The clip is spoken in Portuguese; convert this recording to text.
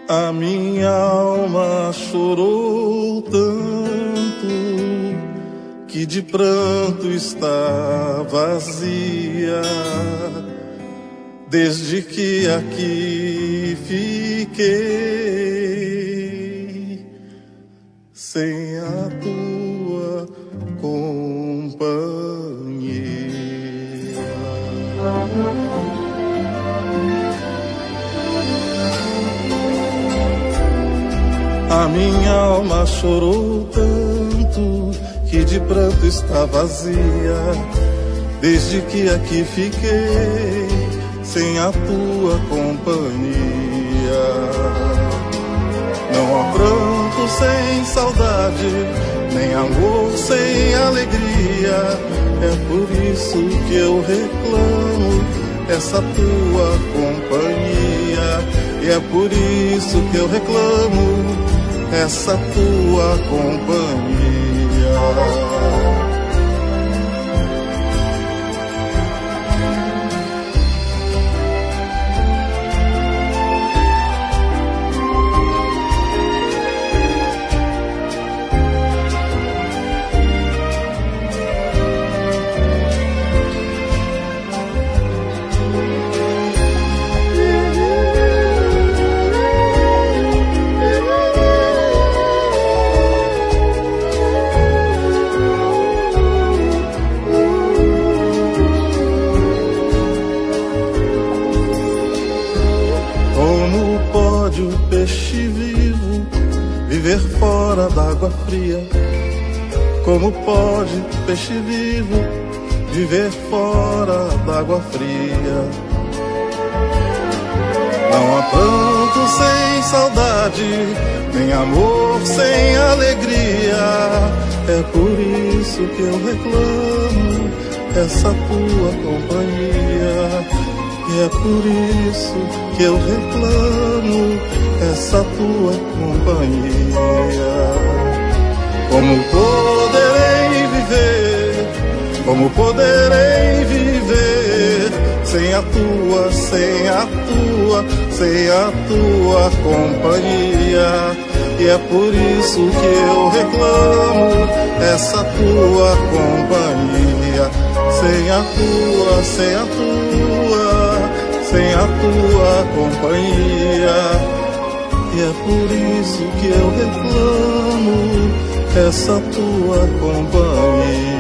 A minha alma chorou tanto que de pranto está vazia, desde que aqui fiquei sem a tua companhia. A minha alma chorou tanto que de pranto está vazia, desde que aqui fiquei sem a tua companhia. Não há pranto sem saudade, nem amor sem alegria. É por isso que eu reclamo essa tua companhia. E é por isso que eu reclamo essa tua companhia. Viver fora d'água fria? Como pode peixe vivo viver fora d'água fria? Não há pranto sem saudade, nem amor sem alegria. É por isso que eu reclamo essa tua companhia. E é por isso que eu reclamo essa tua companhia. Como poderei viver? Como poderei viver sem a tua, sem a tua, sem a tua companhia? E é por isso que eu reclamo essa tua companhia. Sem a tua, sem a tua, sem a tua companhia. E é por isso que eu reclamo essa tua companhia.